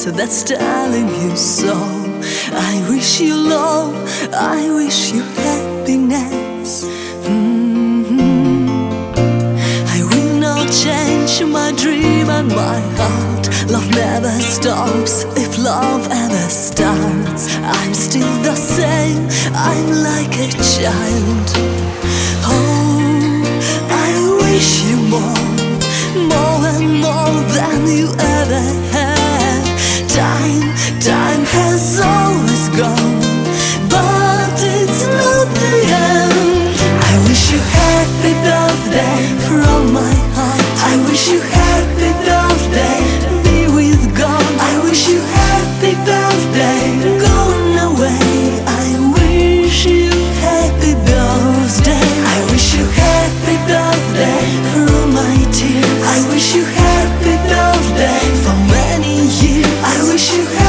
voice that's telling you so. I wish you love, I wish you happiness. I will not change my dream and my heart. Love never stops if love ever starts. I'm still the same, I'm like a child. Oh, I wish you more, more and more than you ever had. Time has always gone, but it's not the end. I wish you happy birthday from my heart. I wish you happy birthday, be with God. I wish you happy birthday, going away. I wish you happy birthday. I wish you happy birthday through my tears. I wish you happy birthday for many years. I wish you